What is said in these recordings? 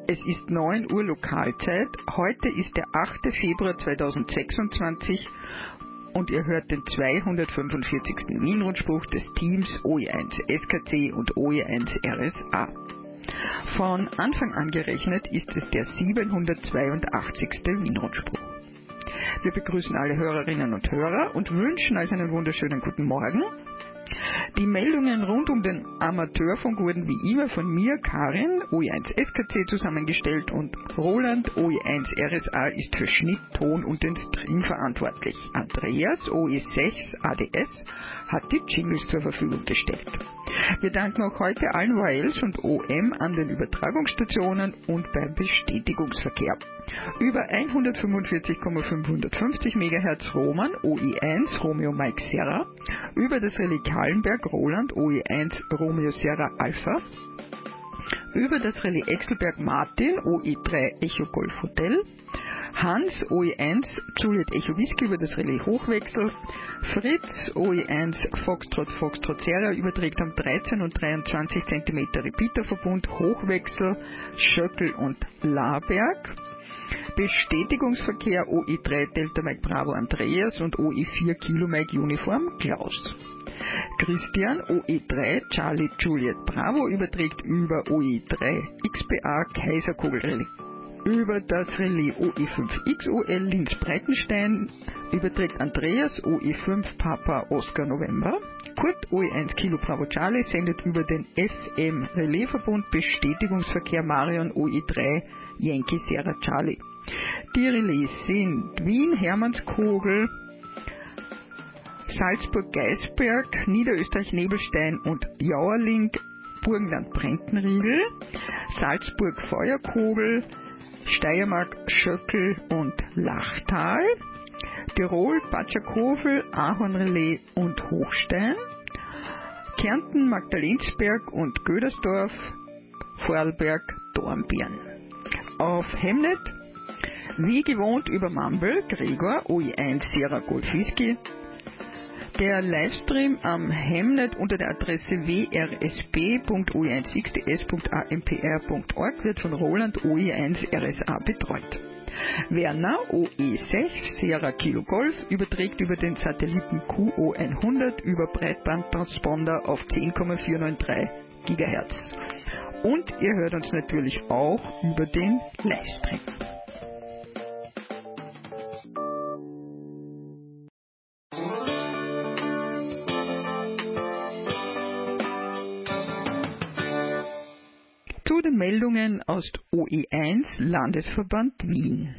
Es ist 9 Uhr Lokalzeit. Heute ist der 8. Februar 2026 und ihr hört den 245. Wienrundspruch des Teams OE1 SKC und OE1 RSA. Von Anfang an gerechnet ist es der 782. Wienrundspruch. Wir begrüßen alle Hörerinnen und Hörer und wünschen euch einen wunderschönen guten Morgen. Die Meldungen rund um den Amateurfunk wurden wie immer von mir, Karin, OE1 SKC, zusammengestellt und Roland, OE1 RSA, ist für Schnitt, Ton und den Stream verantwortlich. Andreas, OE6 ADS, hat die Jingles zur Verfügung gestellt. Wir danken auch heute allen YLs und OM an den Übertragungsstationen und beim Bestätigungsverkehr. Über 145,550 MHz Roman, OE1 Romeo Mike Serra, über das Relais Kahlenberg Roland, OE1 Romeo Serra Alpha, über das Relais Exelberg Martin, OE3 Echo Golf Hotel, Hans, OE1 Juliet Echo Whisky über das Relais Hochwechsel, Fritz, OE1 Foxtrot Serra überträgt am 13 und 23 cm Repeaterverbund Hochwechsel Schöckel und Laberg, Bestätigungsverkehr OE3 Delta Mike Bravo Andreas und OE4 Kilo Mike Uniform Klaus. Christian, OE3 Charlie Juliet Bravo überträgt über OE3 XBA Kaiserkogel Relais. Über das Relais OE5XOL Linz Breitenstein überträgt Andreas OE5 Papa Oscar November. Kurt OE1 Kilo Bravo Charlie sendet über den FM Relaisverbund Bestätigungsverkehr Marion OE3 Yankee Sierra Charlie. Die Relais sind Wien Hermannskogel, Salzburg-Geisberg, Niederösterreich-Nebelstein und Jauerling, Burgenland-Brentenriegel, Salzburg-Feuerkogel, Steiermark-Schöckel und Lachtal, Tirol, Batschakofel, Ahornrelais und Hochstein, Kärnten, Magdalensberg und Gödersdorf, Vorarlberg, Dornbirn. Auf Hemnet, wie gewohnt über Mumble, Gregor, OE1 Sierra Golf Whisky. Der Livestream am Hemnet unter der Adresse wrsb.oe1xds.ampr.org wird von Roland OE1 RSA betreut. Werner OE6 Sierra Kilo Golf überträgt über den Satelliten QO100 über Breitbandtransponder auf 10,493 GHz. Und ihr hört uns natürlich auch über den Livestream. Zu den Meldungen aus OE1 Landesverband Wien.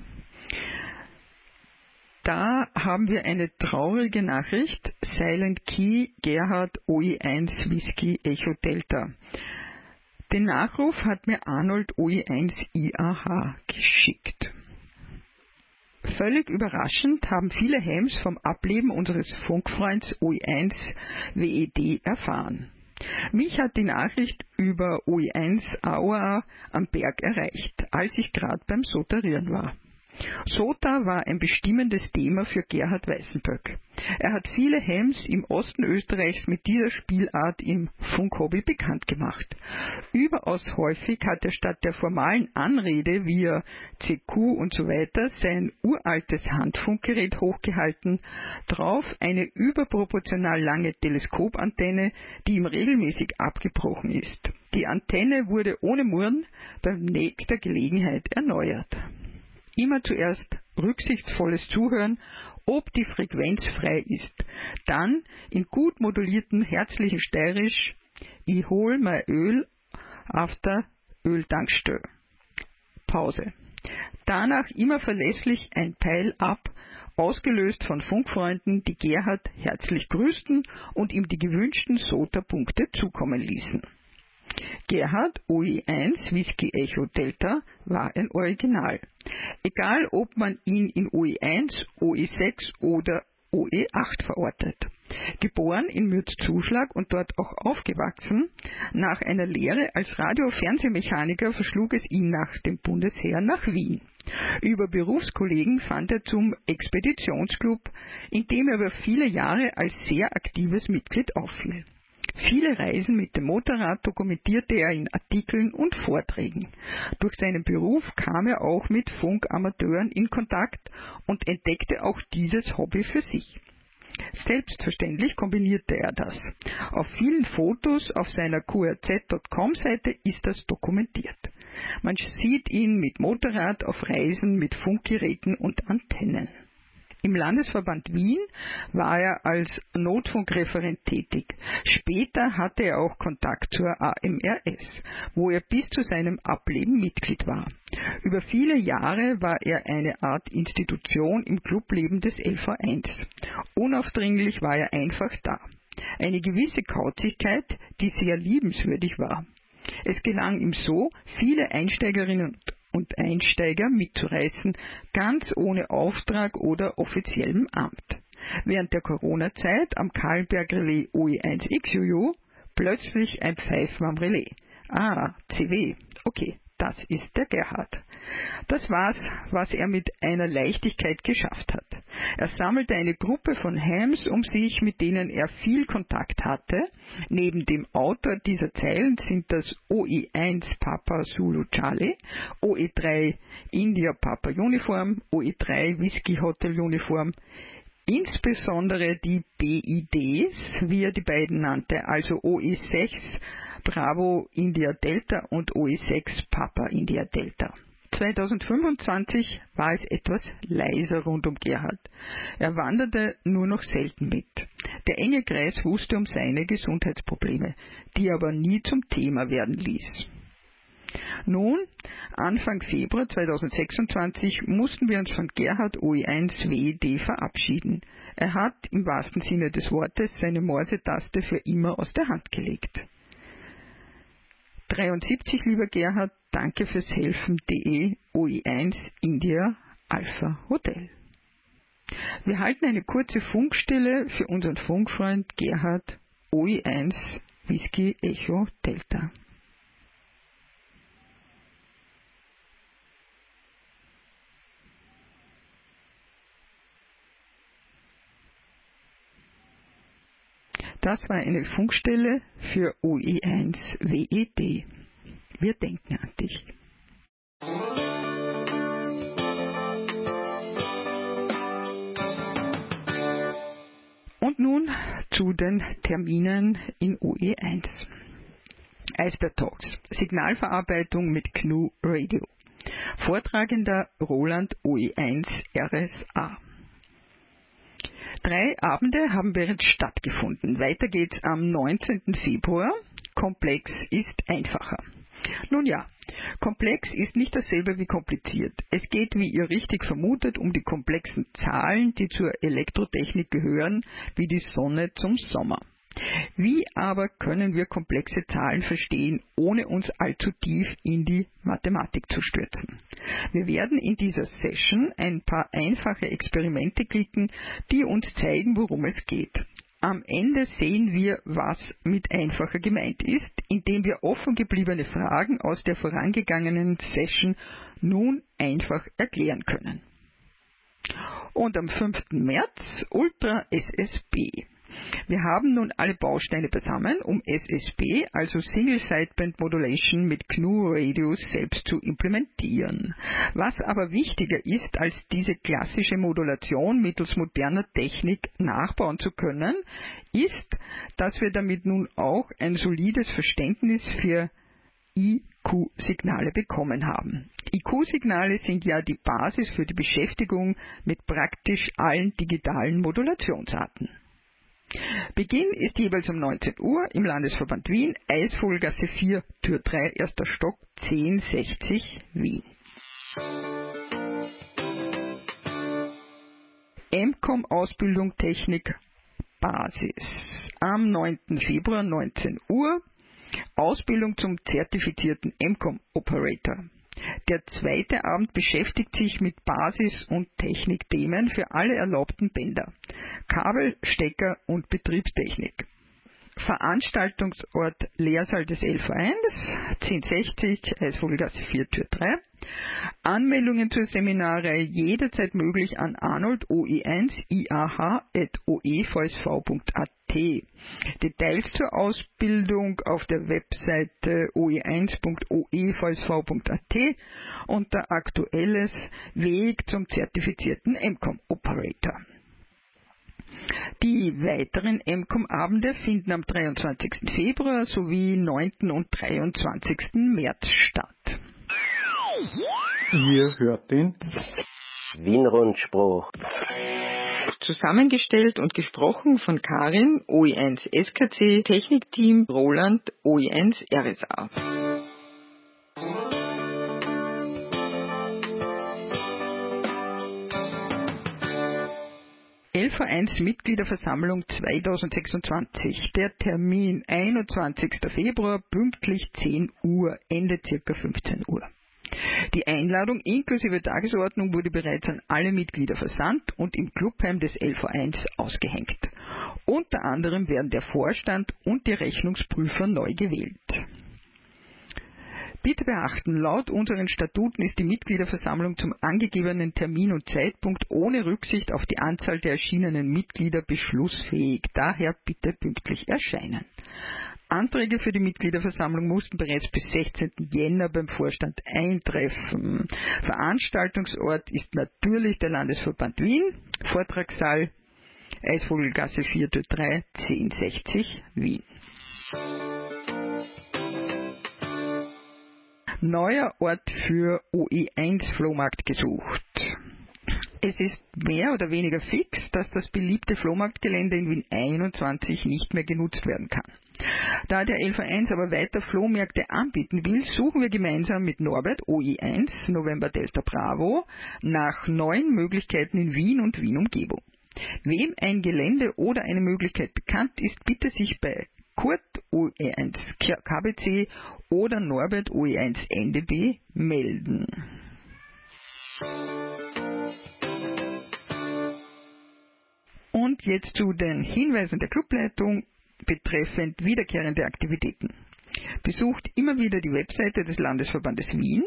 Da haben wir eine traurige Nachricht. Silent Key Gerhard OE1 Whisky Echo Delta. Den Nachruf hat mir Arnold OE1 IAH geschickt. Völlig überraschend haben viele Hams vom Ableben unseres Funkfreunds OE1 WED erfahren. Mich hat die Nachricht über OE1 AOA am Berg erreicht, als ich gerade beim Sotarieren war. Sota war ein bestimmendes Thema für Gerhard Weißenböck. Er hat viele Hams im Osten Österreichs mit dieser Spielart im Funkhobby bekannt gemacht. Überaus häufig hat er statt der formalen Anrede via CQ und so weiter sein uraltes Handfunkgerät hochgehalten, drauf eine überproportional lange Teleskopantenne, die ihm regelmäßig abgebrochen ist. Die Antenne wurde ohne Murren beim nächster Gelegenheit erneuert. Immer zuerst rücksichtsvolles Zuhören, ob die Frequenz frei ist. Dann in gut modulierten herzlichen Steirisch, ich hol mein Öl auf der Öltankstelle. Pause. Danach immer verlässlich ein Peil ab, ausgelöst von Funkfreunden, die Gerhard herzlich grüßten und ihm die gewünschten SOTA-Punkte zukommen ließen. Gerhard OE1 Whisky Echo Delta war ein Original. Egal, ob man ihn in OE1, OE6 oder OE8 verortet. Geboren in Mürzzuschlag und dort auch aufgewachsen, nach einer Lehre als Radio-Fernsehmechaniker verschlug es ihn nach dem Bundesheer nach Wien. Über Berufskollegen fand er zum Expeditionsclub, in dem er über viele Jahre als sehr aktives Mitglied auffiel. Viele Reisen mit dem Motorrad dokumentierte er in Artikeln und Vorträgen. Durch seinen Beruf kam er auch mit Funkamateuren in Kontakt und entdeckte auch dieses Hobby für sich. Selbstverständlich kombinierte er das. Auf vielen Fotos auf seiner qrz.com-Seite ist das dokumentiert. Man sieht ihn mit Motorrad auf Reisen mit Funkgeräten und Antennen. Im Landesverband Wien war er als Notfunkreferent tätig. Später hatte er auch Kontakt zur AMRS, wo er bis zu seinem Ableben Mitglied war. Über viele Jahre war er eine Art Institution im Clubleben des LV1. Unaufdringlich war er einfach da. Eine gewisse Kauzigkeit, die sehr liebenswürdig war. Es gelang ihm so, viele Einsteigerinnen und Einsteiger mitzureißen, ganz ohne Auftrag oder offiziellem Amt. Während der Corona-Zeit am Kahlenberg-Relais OE1XUU plötzlich ein Pfeifen am Relais. CW, okay, das ist der Gerhard. Das war's, was er mit einer Leichtigkeit geschafft hat. Er sammelte eine Gruppe von Hams um sich, mit denen er viel Kontakt hatte. Neben dem Autor dieser Zeilen sind das OE1 Papa Zulu Charlie, OE3 India Papa Uniform, OE3 Whisky Hotel Uniform, insbesondere die BIDs, wie er die beiden nannte, also OE6 Bravo India Delta und OE6 Papa India Delta. 2025 war es etwas leiser rund um Gerhard. Er wanderte nur noch selten mit. Der enge Kreis wusste um seine Gesundheitsprobleme, die er aber nie zum Thema werden ließ. Nun, Anfang Februar 2026 mussten wir uns von Gerhard OE1 WED verabschieden. Er hat im wahrsten Sinne des Wortes seine Morsetaste für immer aus der Hand gelegt. 73, lieber Gerhard, danke fürs Helfen, DE OE1 India Alpha Hotel. Wir halten eine kurze Funkstille für unseren Funkfreund Gerhard OE1 Whisky Echo Delta. Das war eine Funkstelle für OE1 WED. Wir denken an dich. Und nun zu den Terminen in OE1. Eisbär Talks, Signalverarbeitung mit GNU Radio. Vortragender Roland OE1 RSA. 3 Abende haben bereits stattgefunden. Weiter geht's am 19. Februar. Komplex ist einfacher. Nun ja, komplex ist nicht dasselbe wie kompliziert. Es geht, wie ihr richtig vermutet, um die komplexen Zahlen, die zur Elektrotechnik gehören, wie die Sonne zum Sommer. Wie aber können wir komplexe Zahlen verstehen, ohne uns allzu tief in die Mathematik zu stürzen? Wir werden in dieser Session ein paar einfache Experimente klicken, die uns zeigen, worum es geht. Am Ende sehen wir, was mit einfacher gemeint ist, indem wir offen gebliebene Fragen aus der vorangegangenen Session nun einfach erklären können. Und am 5. März Ultra SSB. Wir haben nun alle Bausteine beisammen, um SSB, also Single Sideband Modulation mit GNU Radios selbst zu implementieren. Was aber wichtiger ist, als diese klassische Modulation mittels moderner Technik nachbauen zu können, ist, dass wir damit nun auch ein solides Verständnis für IQ-Signale bekommen haben. IQ-Signale sind ja die Basis für die Beschäftigung mit praktisch allen digitalen Modulationsarten. Beginn ist jeweils um 19 Uhr im Landesverband Wien, Eisvogelgasse 4, Tür 3, 1. Stock, 1060 Wien. MCOM Ausbildung Technik Basis. Am 9. Februar 19 Uhr Ausbildung zum zertifizierten MCOM Operator. Der zweite Abend beschäftigt sich mit Basis- und Technikthemen für alle erlaubten Bänder, Kabel, Stecker und Betriebstechnik. Veranstaltungsort Lehrsaal des LV1, 1060, Eisvogelgasse 4, Tür 3. Anmeldungen zur Seminare jederzeit möglich an arnold oe1iah@oevsv.at. Details zur Ausbildung auf der Webseite oe1.oevsv.at unter Aktuelles Weg zum zertifizierten MCOM Operator. Die weiteren MCOM-Abende finden am 23. Februar sowie 9. und 23. März statt. Ihr hört den Wien-Rundspruch. Zusammengestellt und gesprochen von Karin, OE1 SKC, Technikteam Roland, OE1 RSA. LV1 Mitgliederversammlung 2026. Der Termin 21. Februar, pünktlich 10 Uhr, Ende ca. 15 Uhr. Die Einladung inklusive Tagesordnung wurde bereits an alle Mitglieder versandt und im Clubheim des LV1 ausgehängt. Unter anderem werden der Vorstand und die Rechnungsprüfer neu gewählt. Bitte beachten, laut unseren Statuten ist die Mitgliederversammlung zum angegebenen Termin und Zeitpunkt ohne Rücksicht auf die Anzahl der erschienenen Mitglieder beschlussfähig. Daher bitte pünktlich erscheinen. Anträge für die Mitgliederversammlung mussten bereits bis 16. Jänner beim Vorstand eintreffen. Veranstaltungsort ist natürlich der Landesverband Wien, Vortragssaal Eisvogelgasse 4-3 1060 Wien. Neuer Ort für OE1 Flohmarkt gesucht. Es ist mehr oder weniger fix, dass das beliebte Flohmarktgelände in Wien 21 nicht mehr genutzt werden kann. Da der LV1 aber weiter Flohmärkte anbieten will, suchen wir gemeinsam mit Norbert, OE1, November Delta Bravo, nach neuen Möglichkeiten in Wien und Wien-Umgebung. Wem ein Gelände oder eine Möglichkeit bekannt ist, bitte sich bei Kurt, OE1 KBC oder Norbert, OE1 NDB melden. Und jetzt zu den Hinweisen der Clubleitung betreffend wiederkehrende Aktivitäten. Besucht immer wieder die Webseite des Landesverbandes Wien,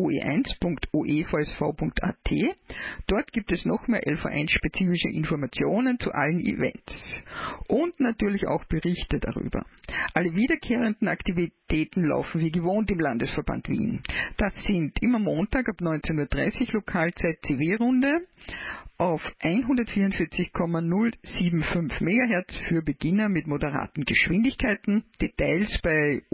oe1.oevsv.at. Dort gibt es noch mehr LV1-spezifische Informationen zu allen Events und natürlich auch Berichte darüber. Alle wiederkehrenden Aktivitäten laufen wie gewohnt im Landesverband Wien. Das sind immer Montag ab 19:30 Uhr Lokalzeit CW-Runde auf 144,075 MHz für Beginner mit moderaten Geschwindigkeiten. Details bei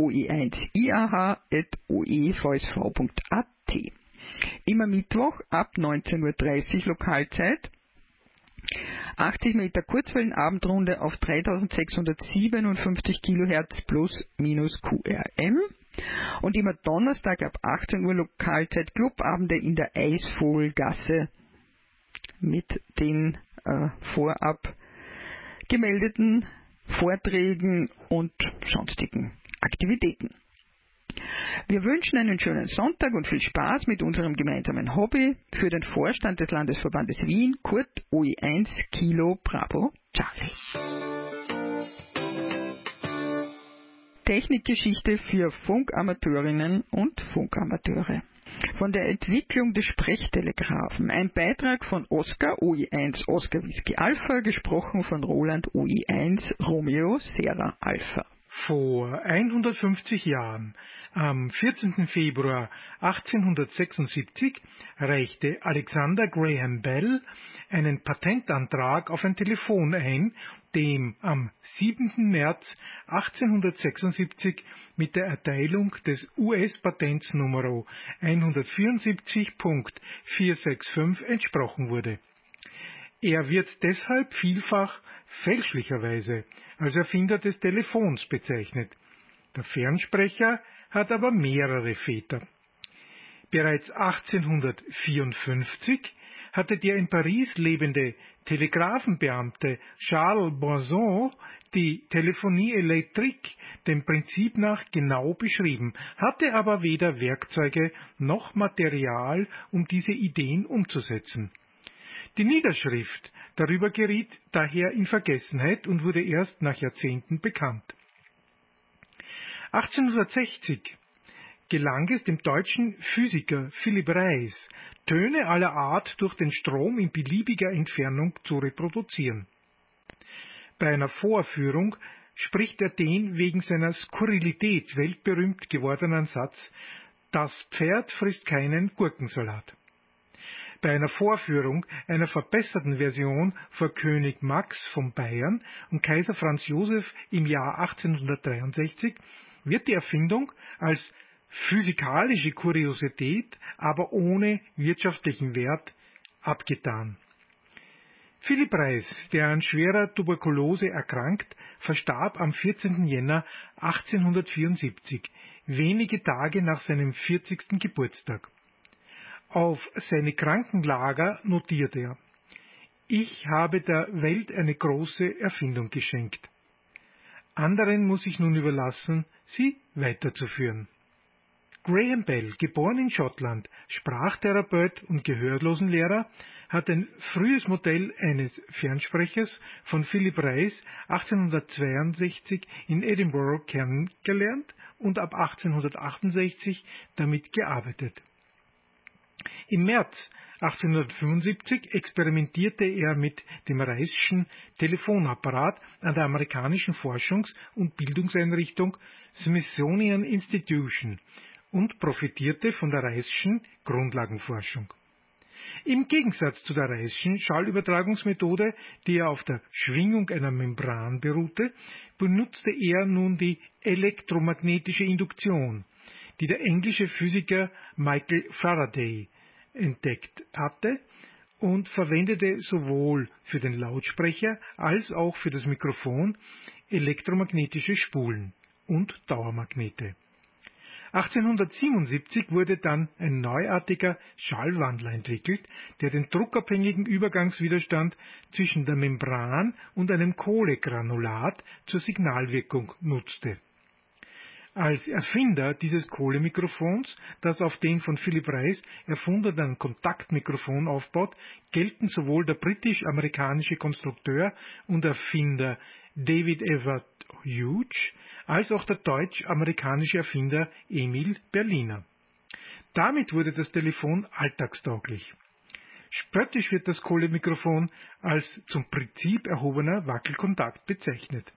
oe1iah.oevsv.at. Immer Mittwoch ab 19:30 Uhr Lokalzeit. 80 Meter Kurzwellenabendrunde auf 3657 kHz plus minus QRM. Und immer Donnerstag ab 18 Uhr Lokalzeit Clubabende in der Eisvogelgasse mit den vorab gemeldeten Vorträgen und sonstigen Aktivitäten. Wir wünschen einen schönen Sonntag und viel Spaß mit unserem gemeinsamen Hobby. Für den Vorstand des Landesverbandes Wien, Kurt, OE1 Kilo Bravo Charlie. Technikgeschichte für Funkamateurinnen und Funkamateure. Von der Entwicklung des Sprechtelegraphen. Ein Beitrag von Oskar, OE1 Oscar Whisky Alpha, gesprochen von Roland, OE1 Romeo Sierra Alpha. Vor 150 Jahren, am 14. Februar 1876, reichte Alexander Graham Bell einen Patentantrag auf ein Telefon ein, dem am 7. März 1876 mit der Erteilung des US-Patents Nummer 174.465 entsprochen wurde. Er wird deshalb vielfach fälschlicherweise als Erfinder des Telefons bezeichnet. Der Fernsprecher hat aber mehrere Väter. Bereits 1854 hatte der in Paris lebende Telegrafenbeamte Charles Boisson die Téléphonie électrique dem Prinzip nach genau beschrieben, hatte aber weder Werkzeuge noch Material, um diese Ideen umzusetzen. Die Niederschrift darüber geriet daher in Vergessenheit und wurde erst nach Jahrzehnten bekannt. 1860 gelang es dem deutschen Physiker Philipp Reis, Töne aller Art durch den Strom in beliebiger Entfernung zu reproduzieren. Bei einer Vorführung spricht er den wegen seiner Skurrilität weltberühmt gewordenen Satz: Das Pferd frisst keinen Gurkensalat. Bei einer Vorführung einer verbesserten Version vor König Max von Bayern und Kaiser Franz Josef im Jahr 1863 wird die Erfindung als physikalische Kuriosität, aber ohne wirtschaftlichen Wert, abgetan. Philipp Reis, der an schwerer Tuberkulose erkrankt, verstarb am 14. Jänner 1874, wenige Tage nach seinem 40. Geburtstag. Auf seine Krankenlager notiert er: Ich habe der Welt eine große Erfindung geschenkt. Anderen muss ich nun überlassen, sie weiterzuführen. Graham Bell, geboren in Schottland, Sprachtherapeut und Gehörlosenlehrer, hat ein frühes Modell eines Fernsprechers von Philipp Reis 1862 in Edinburgh kennengelernt und ab 1868 damit gearbeitet. Im März 1875 experimentierte er mit dem Reißschen Telefonapparat an der amerikanischen Forschungs- und Bildungseinrichtung Smithsonian Institution und profitierte von der Reißschen Grundlagenforschung. Im Gegensatz zu der Reißschen Schallübertragungsmethode, die auf der Schwingung einer Membran beruhte, benutzte er nun die elektromagnetische Induktion, die der englische Physiker Michael Faraday entdeckt hatte, und verwendete sowohl für den Lautsprecher als auch für das Mikrofon elektromagnetische Spulen und Dauermagnete. 1877 wurde dann ein neuartiger Schallwandler entwickelt, der den druckabhängigen Übergangswiderstand zwischen der Membran und einem Kohlegranulat zur Signalwirkung nutzte. Als Erfinder dieses Kohlemikrofons, das auf den von Philipp Reis erfundenen Kontaktmikrofon aufbaut, gelten sowohl der britisch-amerikanische Konstrukteur und Erfinder David Everett Hughes als auch der deutsch-amerikanische Erfinder Emil Berliner. Damit wurde das Telefon alltagstauglich. Spöttisch wird das Kohlemikrofon als zum Prinzip erhobener Wackelkontakt bezeichnet.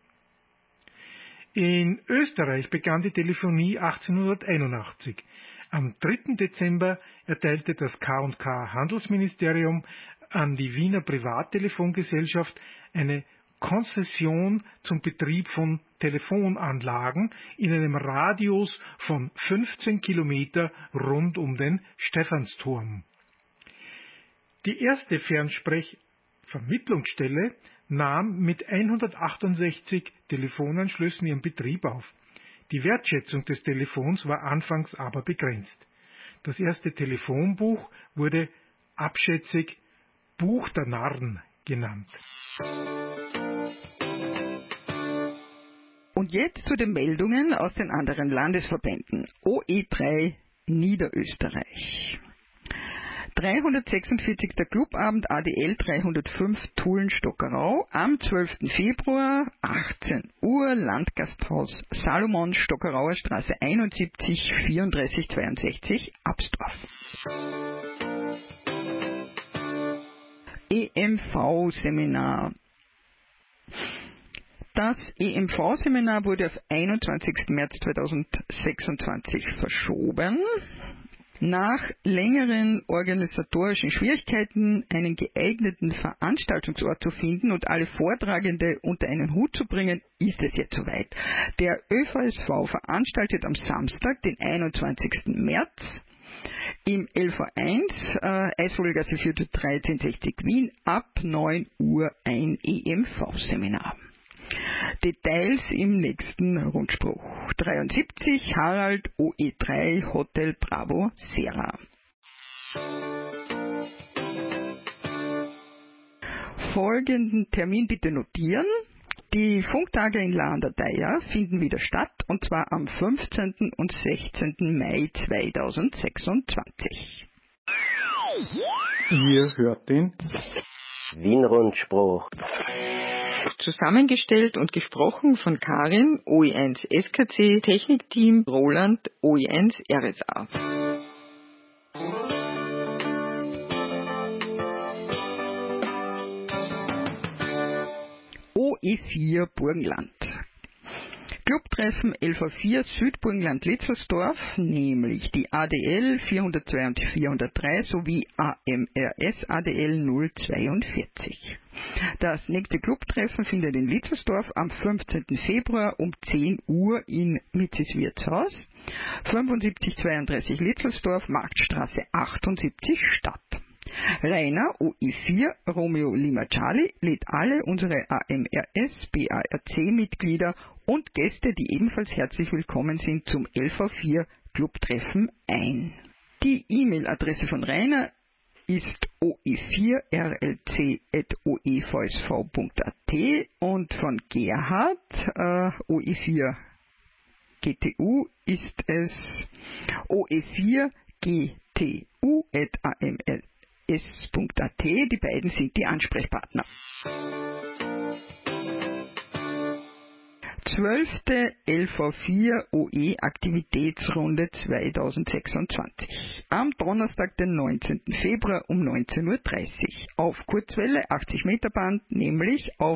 In Österreich begann die Telefonie 1881. Am 3. Dezember erteilte das K&K Handelsministerium an die Wiener Privattelefongesellschaft eine Konzession zum Betrieb von Telefonanlagen in einem Radius von 15 Kilometer rund um den Stephansturm. Die erste Fernsprechvermittlungsstelle nahm mit 168 Telefonanschlüssen ihren Betrieb auf. Die Wertschätzung des Telefons war anfangs aber begrenzt. Das erste Telefonbuch wurde abschätzig Buch der Narren genannt. Und jetzt zu den Meldungen aus den anderen Landesverbänden. OE3 Niederösterreich. 346. Clubabend ADL 305 Tulln-Stockerau am 12. Februar 18 Uhr Landgasthaus Salomon Stockerauer Straße 71 3462 Absdorf. EMV-Seminar. Das EMV-Seminar wurde auf 21. März 2026 verschoben. Nach längeren organisatorischen Schwierigkeiten, einen geeigneten Veranstaltungsort zu finden und alle Vortragende unter einen Hut zu bringen, ist es jetzt soweit. Der ÖVSV veranstaltet am Samstag, den 21. März, im LV1, Eisvogelgasse 4 1360 Wien, ab 9 Uhr ein EMV-Seminar. Details im nächsten Rundspruch. 73 Harald OE3 Hotel Bravo Sierra. Folgenden Termin bitte notieren. Die Funktage in La an der Thaya finden wieder statt, und zwar am 15. und 16. Mai 2026. Ihr hört den Wien-Rundspruch. Zusammengestellt und gesprochen von Karin, OE1 SKC, Technikteam Roland, OE1 RSA. OE4 Burgenland. Clubtreffen LV4 Südburgenland-Litzersdorf, nämlich die ADL 402 und 403 sowie AMRS ADL 042. Das nächste Clubtreffen findet in Litzersdorf am 15. Februar um 10 Uhr in Mitzis Wirtshaus, 7532 Litzersdorf, Marktstraße 78 statt. Rainer OE4 Romeo Lima Charlie lädt alle unsere AMRS BARC Mitglieder und Gäste, die ebenfalls herzlich willkommen sind, zum LV4 Clubtreffen ein. Die E-Mail-Adresse von Rainer ist oe4rlc@oevsv.at und von Gerhard OE4 GTU ist es oe4gtu@amls.at. Die beiden sind die Ansprechpartner. 12. LV4 OE Aktivitätsrunde 2026. Am Donnerstag, den 19. Februar um 19.30 Uhr. Auf Kurzwelle 80 Meter Band, nämlich auf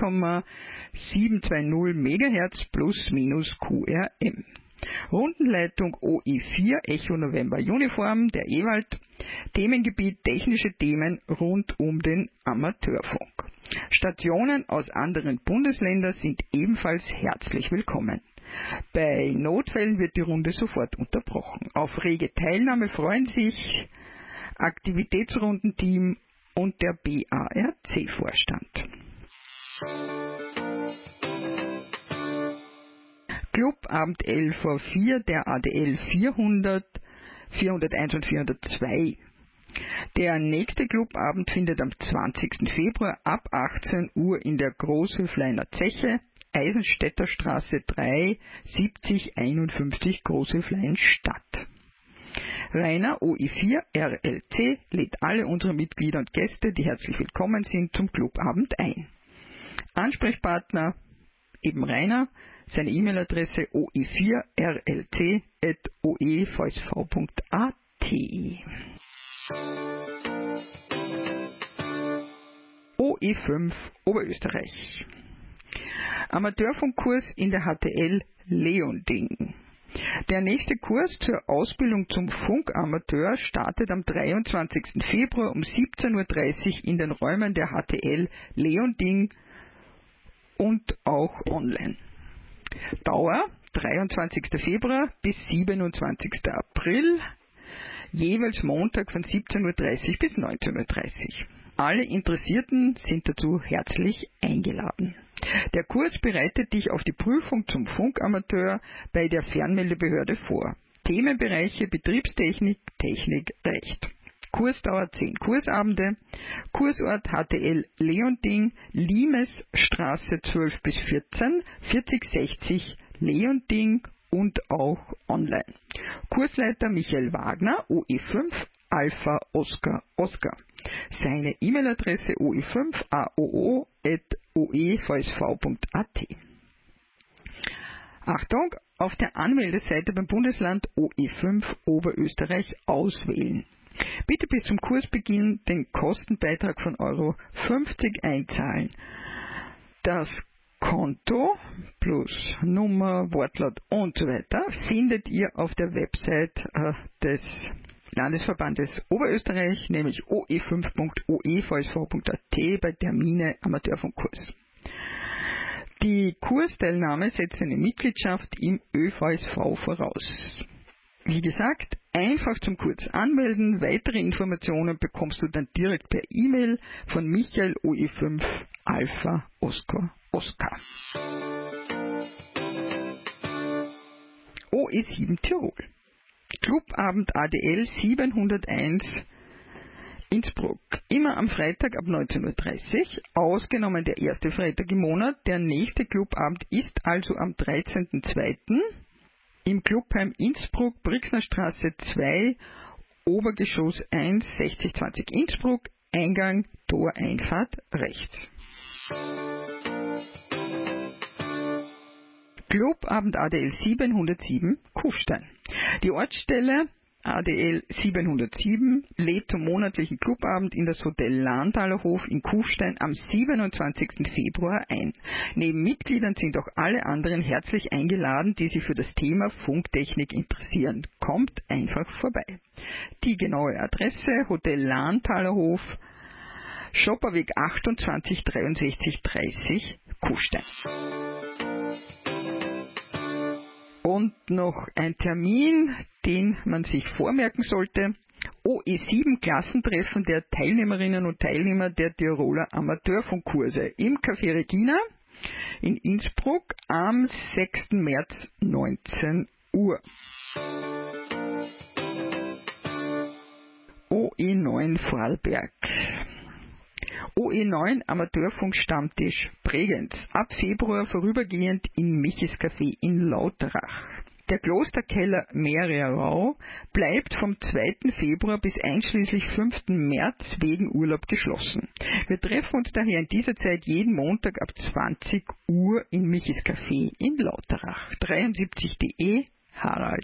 3,720 MHz plus minus QRM. Rundenleitung OE4 Echo November Uniform, der Ewald. Themengebiet technische Themen rund um den Amateurfunk. Stationen aus anderen Bundesländern sind ebenfalls herzlich willkommen. Bei Notfällen wird die Runde sofort unterbrochen. Auf rege Teilnahme freuen sich Aktivitätsrundenteam und der BARC-Vorstand. Clubabend LV4 der ADL 400, 401 und 402. Der nächste Clubabend findet am 20. Februar ab 18 Uhr in der Großhöfleiner Zeche, Eisenstädter Straße 3, 7051 Großhöflein statt. Rainer OE4 RLC lädt alle unsere Mitglieder und Gäste, die herzlich willkommen sind, zum Clubabend ein. Ansprechpartner eben Rainer, seine E-Mail-Adresse oe4rlc@oevsv.at. OE5 Oberösterreich. Amateurfunkkurs in der HTL Leonding. Der nächste Kurs zur Ausbildung zum Funkamateur startet am 23. Februar um 17.30 Uhr in den Räumen der HTL Leonding und auch online. Dauer 23. Februar bis 27. April, jeweils Montag von 17.30 Uhr bis 19.30 Uhr. Alle Interessierten sind dazu herzlich eingeladen. Der Kurs bereitet dich auf die Prüfung zum Funkamateur bei der Fernmeldebehörde vor. Themenbereiche Betriebstechnik, Technik, Recht. Kursdauer 10 Kursabende. Kursort HTL Leonding, Limesstraße 12 bis 14, 4060 Leonding und auch online. Kursleiter Michael Wagner, OE5 Alpha Oscar Oscar. Seine E-Mail-Adresse oe5aoo@oevsv.at. Achtung, auf der Anmeldeseite beim Bundesland OE5 Oberösterreich auswählen. Bitte bis zum Kursbeginn den Kostenbeitrag von €50 einzahlen. Das Konto plus Nummer, Wortlaut und so weiter findet ihr auf der Website des Landesverbandes Oberösterreich, nämlich oe5.oevsv.at bei Termine Amateurfunkkurs. Die Kursteilnahme setzt eine Mitgliedschaft im ÖVSV voraus. Wie gesagt, einfach zum Kurs anmelden. Weitere Informationen bekommst du dann direkt per E-Mail von Michael OE5 Alpha Oscar Oscar. OE7 Tirol. Clubabend ADL 701 Innsbruck. Immer am Freitag ab 19.30 Uhr, ausgenommen der erste Freitag im Monat. Der nächste Clubabend ist also am 13.02. im Clubheim Innsbruck, Brixner Straße 2, Obergeschoss 1, 6020 Innsbruck, Eingang, Tor, Einfahrt rechts. Clubabend ADL 707 Kufstein. Die Ortsstelle ADL 707 lädt zum monatlichen Clubabend in das Hotel Lahntaler Hof in Kufstein am 27. Februar ein. Neben Mitgliedern sind auch alle anderen herzlich eingeladen, die sich für das Thema Funktechnik interessieren. Kommt einfach vorbei. Die genaue Adresse: Hotel Lahntaler Hof, Schopperweg 28 63 30 Kufstein. Und noch ein Termin, den man sich vormerken sollte: OE7-Klassentreffen der Teilnehmerinnen und Teilnehmer der Tiroler Amateurfunkkurse im Café Regina in Innsbruck am 6. März 19 Uhr. OE9 Vorarlberg. OE9 Amateurfunk-Stammtisch Bregenz. Ab Februar vorübergehend in Michis Café in Lauterach. Der Klosterkeller Meererau bleibt vom 2. Februar bis einschließlich 5. März wegen Urlaub geschlossen. Wir treffen uns daher in dieser Zeit jeden Montag ab 20 Uhr in Michis Café in Lauterach. 73.de Harald.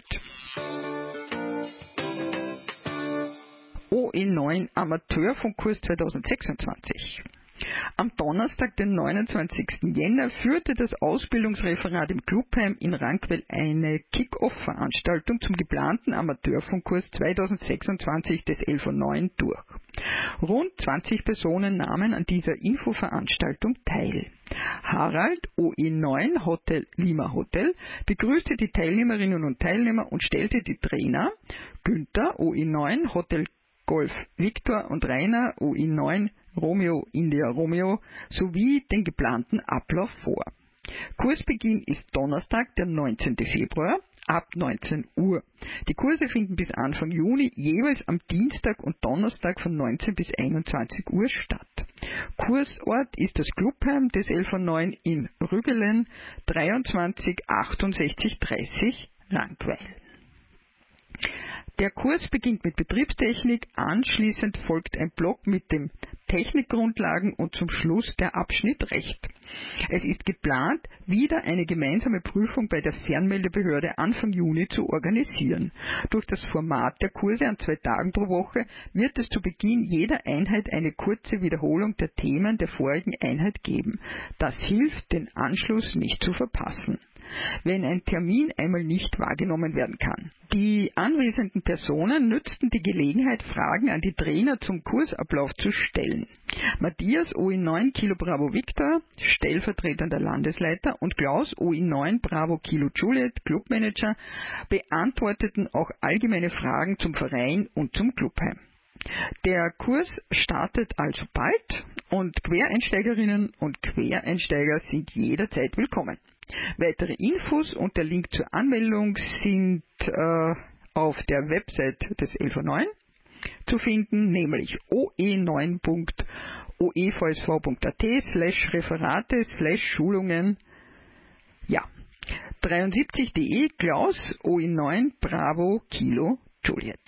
OE9 Amateurfunkkurs 2026. Am Donnerstag, den 29. Jänner, führte das Ausbildungsreferat im Clubheim in Rankwell eine Kick-Off-Veranstaltung zum geplanten Amateurfunkkurs 2026 des LV9 durch. Rund 20 Personen nahmen an dieser Infoveranstaltung teil. Harald, OE9 Hotel Lima Hotel, begrüßte die Teilnehmerinnen und Teilnehmer und stellte die Trainer Günther, OE9 Hotel Golf Victor und Rainer, OE9 Romeo India Romeo, sowie den geplanten Ablauf vor. Kursbeginn ist Donnerstag, der 19. Februar ab 19 Uhr. Die Kurse finden bis Anfang Juni jeweils am Dienstag und Donnerstag von 19 bis 21 Uhr statt. Kursort ist das Clubheim des LV9 in Rüggelen 23 68 30 Rankwell. Der Kurs beginnt mit Betriebstechnik, anschließend folgt ein Block mit den Technikgrundlagen und zum Schluss der Abschnitt Recht. Es ist geplant, wieder eine gemeinsame Prüfung bei der Fernmeldebehörde Anfang Juni zu organisieren. Durch das Format der Kurse an 2 Tagen pro Woche wird es zu Beginn jeder Einheit eine kurze Wiederholung der Themen der vorigen Einheit geben. Das hilft, den Anschluss nicht zu verpassen, wenn ein Termin einmal nicht wahrgenommen werden kann. Die anwesenden Personen nützten die Gelegenheit, Fragen an die Trainer zum Kursablauf zu stellen. Matthias, OE9 Kilo Bravo Victor, stellvertretender Landesleiter, und Klaus, OE9 Bravo Kilo Juliet, Clubmanager, beantworteten auch allgemeine Fragen zum Verein und zum Clubheim. Der Kurs startet also bald und Quereinsteigerinnen und Quereinsteiger sind jederzeit willkommen. Weitere Infos und der Link zur Anmeldung sind auf der Website des LV9 zu finden, nämlich oe9.oevsv.at/Referate/Schulungen. Ja, 73.de Klaus, OE9 Bravo Kilo Juliet.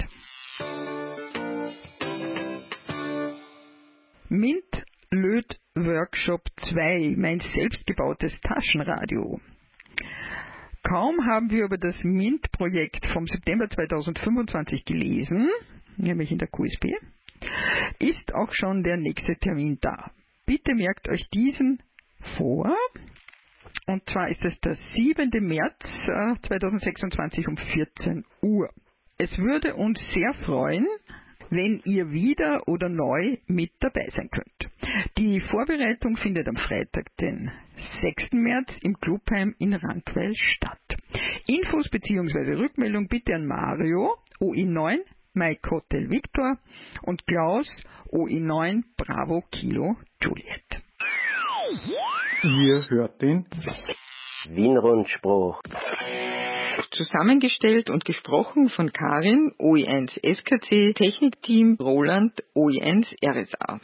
Mint Löt Workshop 2, mein selbstgebautes Taschenradio. Kaum haben wir über das MINT-Projekt vom September 2025 gelesen, nämlich in der QSB, ist auch schon der nächste Termin da. Bitte merkt euch diesen vor. Und zwar ist es der 7. März 2026 um 14 Uhr. Es würde uns sehr freuen, wenn ihr wieder oder neu mit dabei sein könnt. Die Vorbereitung findet am Freitag, den 6. März im Clubheim in Rankwell statt. Infos bzw. Rückmeldung bitte an Mario, OE9 Mike Hotel Victor und Klaus, OE9 Bravo Kilo Juliet. Ihr hört den Wien-Rundspruch. Zusammengestellt und gesprochen von Karin, OE1 SKC, Technikteam Roland, OE1 RSA.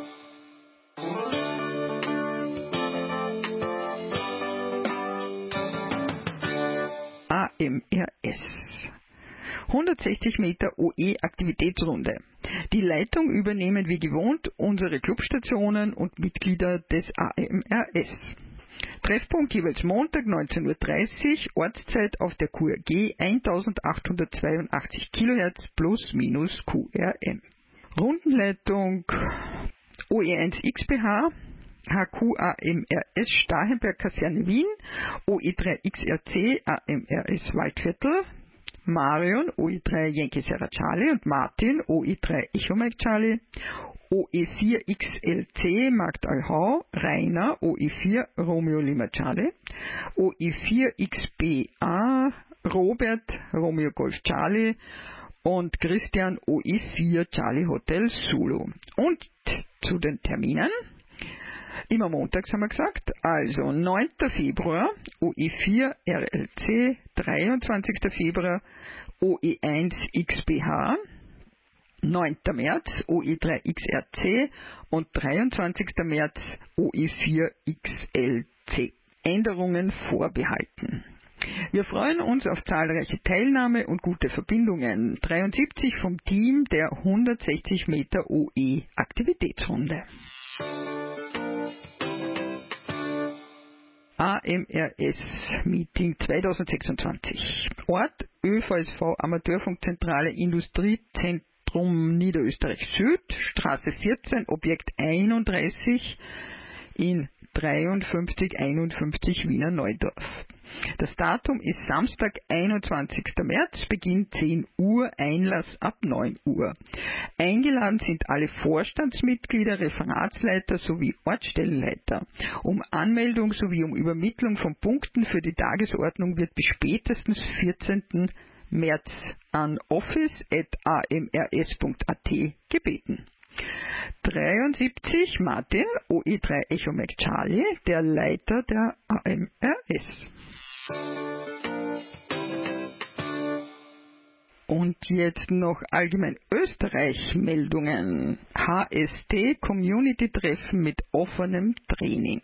AMRS. 160 Meter OE-Aktivitätsrunde. Die Leitung übernehmen wie gewohnt unsere Clubstationen und Mitglieder des AMRS. Treffpunkt jeweils Montag 19:30 Uhr, Ortszeit auf der QRG 1882 kHz plus minus QRM. Rundenleitung OE1 XBH, HQAMRS Starhenberg Kaserne Wien, OE3 XRC AMRS Waldviertel, Marion OE3 Yankee Sierra Charlie und Martin OE3 Echo Mike Charlie, OE4 XLC Markt Alhau, Rainer OE4 Romeo Lima Charlie, OE4 XBA Robert Romeo Golf Charlie und Christian OE4 Charlie Hotel Zulu. Und zu den Terminen. Immer montags haben wir gesagt, also 9. Februar OE4 RLC, 23. Februar OE1 XBH, 9. März OE3 XRC und 23. März OE4 XLC. Änderungen vorbehalten. Wir freuen uns auf zahlreiche Teilnahme und gute Verbindungen. 73 vom Team der 160 Meter OE Aktivitätsrunde. AMRS Meeting 2026. Ort ÖVSV Amateurfunkzentrale Industriezentrum Niederösterreich Süd, Straße 14, Objekt 31 in 5351 Wiener Neudorf. Das Datum ist Samstag, 21. März, Beginn 10 Uhr, Einlass ab 9 Uhr. Eingeladen sind alle Vorstandsmitglieder, Referatsleiter sowie Ortsstellenleiter. Um Anmeldung sowie um Übermittlung von Punkten für die Tagesordnung wird bis spätestens 14. März an office@amrs.at gebeten. 73 Martin, OE3 Echo Mike Charlie, der Leiter der AMRS. Und jetzt noch allgemein Österreich-Meldungen. HST Community-Treffen mit offenem Training.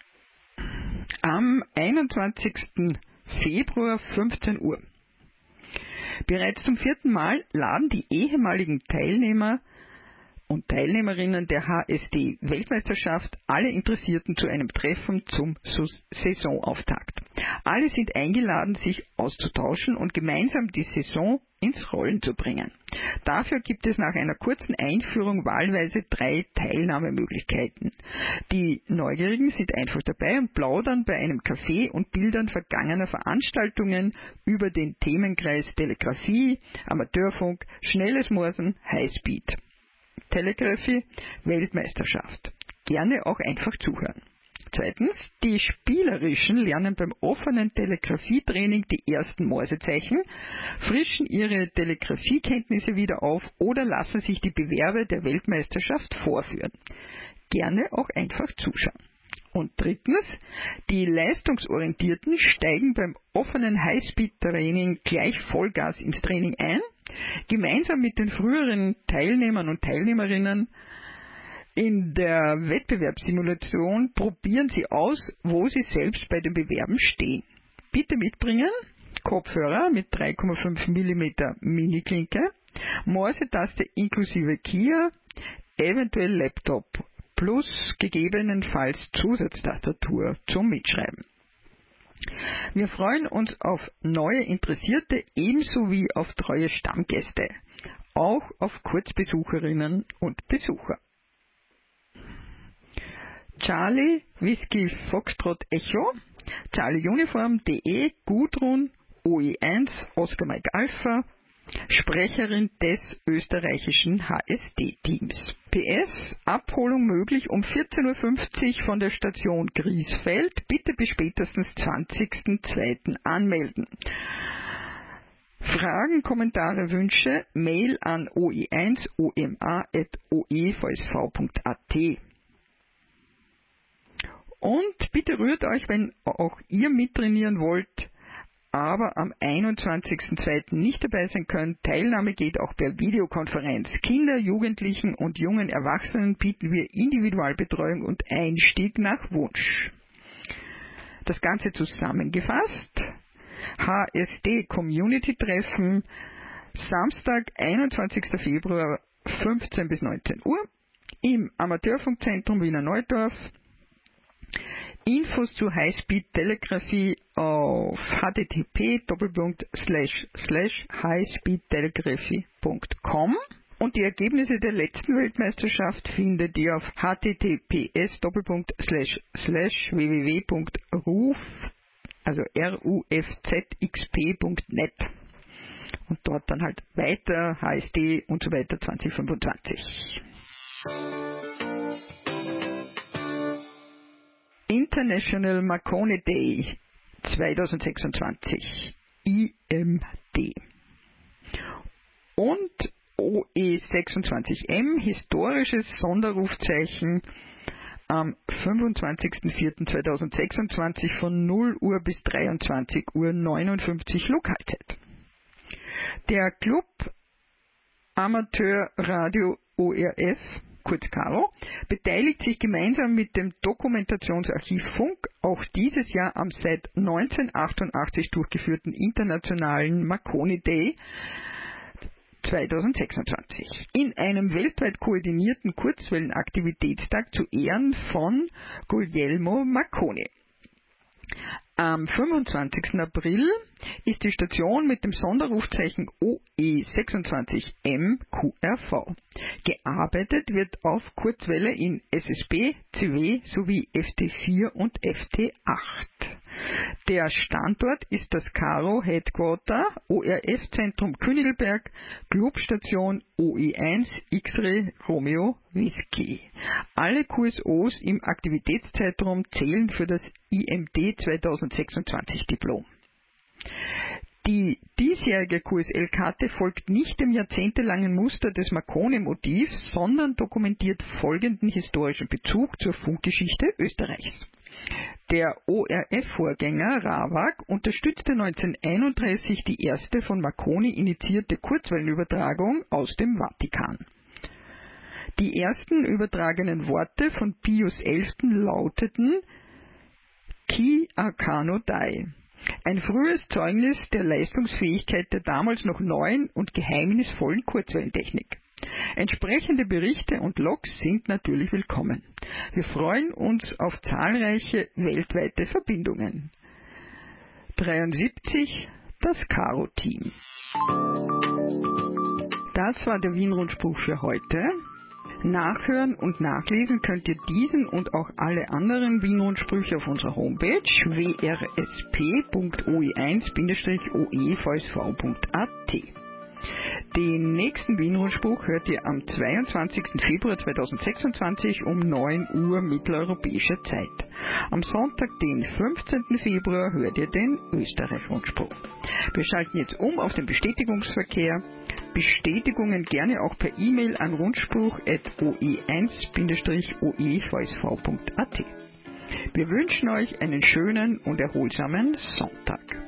Am 21. Februar 15 Uhr. Bereits zum 4. Mal laden die ehemaligen Teilnehmer und Teilnehmerinnen der HSD-Weltmeisterschaft alle Interessierten zu einem Treffen zum Saisonauftakt. Alle sind eingeladen, sich auszutauschen und gemeinsam die Saison ins Rollen zu bringen. Dafür gibt es nach einer kurzen Einführung wahlweise 3 Teilnahmemöglichkeiten. Die Neugierigen sind einfach dabei und plaudern bei einem Kaffee und Bildern vergangener Veranstaltungen über den Themenkreis Telegrafie, Amateurfunk, schnelles Morsen, Highspeed. Telegrafie, Weltmeisterschaft. Gerne auch einfach zuhören. Zweitens, die Spielerischen lernen beim offenen Telegrafietraining die ersten Morsezeichen, frischen ihre Telegrafiekenntnisse wieder auf oder lassen sich die Bewerbe der Weltmeisterschaft vorführen. Gerne auch einfach zuschauen. Und drittens, die Leistungsorientierten steigen beim offenen Highspeed-Training gleich Vollgas ins Training ein, gemeinsam mit den früheren Teilnehmern und Teilnehmerinnen. In der Wettbewerbssimulation probieren Sie aus, wo Sie selbst bei den Bewerben stehen. Bitte mitbringen Kopfhörer mit 3,5 mm Mini-Klinke, Morse-Taste inklusive Keyer, eventuell Laptop plus gegebenenfalls Zusatztastatur zum Mitschreiben. Wir freuen uns auf neue Interessierte ebenso wie auf treue Stammgäste, auch auf Kurzbesucherinnen und Besucher. Charlie Whisky Foxtrot Echo, Charlie Uniform.de, Gudrun, OE1 Oscar Mike Alpha, Sprecherin des österreichischen HSD-Teams. PS, Abholung möglich um 14:50 Uhr von der Station Griesfeld. Bitte bis spätestens 20.02. anmelden. Fragen, Kommentare, Wünsche, Mail an oe1oma@oevsv.at. Und bitte rührt euch, wenn auch ihr mittrainieren wollt, aber am 21.02. nicht dabei sein könnt. Teilnahme geht auch per Videokonferenz. Kinder, Jugendlichen und jungen Erwachsenen bieten wir Individualbetreuung und Einstieg nach Wunsch. Das Ganze zusammengefasst: HSD Community Treffen, Samstag, 21. Februar, 15 bis 19 Uhr im Amateurfunkzentrum Wiener Neudorf. Infos zu Highspeed-Telegrafie auf http://highspeedtelegraphy.com und die Ergebnisse der letzten Weltmeisterschaft findet ihr auf https://rufzxp.net und dort dann halt weiter, HSD und so weiter 2025. International Marconi Day 2026, IMD. Und OE26M, historisches Sonderrufzeichen am 25.04.2026 von 0 Uhr bis 23 Uhr 59 Lokalzeit. Der Club Amateur Radio ORF, kurz Caro, beteiligt sich gemeinsam mit dem Dokumentationsarchiv Funk auch dieses Jahr am seit 1988 durchgeführten Internationalen Marconi Day 2026 in einem weltweit koordinierten Kurzwellenaktivitätstag zu Ehren von Guglielmo Marconi. Am 25. April ist die Station mit dem Sonderrufzeichen OE26M QRV. Gearbeitet wird auf Kurzwelle in SSB, CW sowie FT4 und FT8. Der Standort ist das Caro Headquarter ORF Zentrum Königelberg, Clubstation OE1 X-Ray Romeo Whisky. Alle QSOs im Aktivitätszeitraum zählen für das IMD 2026 Diplom. Die diesjährige QSL-Karte folgt nicht dem jahrzehntelangen Muster des Marconi-Motivs, sondern dokumentiert folgenden historischen Bezug zur Funkgeschichte Österreichs. Der ORF-Vorgänger RAVAG unterstützte 1931 die erste von Marconi initiierte Kurzwellenübertragung aus dem Vatikan. Die ersten übertragenen Worte von Pius XI. Lauteten Qui arcano dai, ein frühes Zeugnis der Leistungsfähigkeit der damals noch neuen und geheimnisvollen Kurzwellentechnik. Entsprechende Berichte und Logs sind natürlich willkommen. Wir freuen uns auf zahlreiche weltweite Verbindungen. 73, das Caro-Team. Das war der Wien-Rundspruch für heute. Nachhören und nachlesen könnt ihr diesen und auch alle anderen Wien-Rundsprüche auf unserer Homepage wrsp.oe1-oevsv.at. Den nächsten Wien-Rundspruch hört ihr am 22. Februar 2026 um 9 Uhr mitteleuropäischer Zeit. Am Sonntag, den 15. Februar, hört ihr den Österreich-Rundspruch. Wir schalten jetzt um auf den Bestätigungsverkehr. Bestätigungen gerne auch per E-Mail an rundspruch@oe1-oevsv.at. Wir wünschen euch einen schönen und erholsamen Sonntag.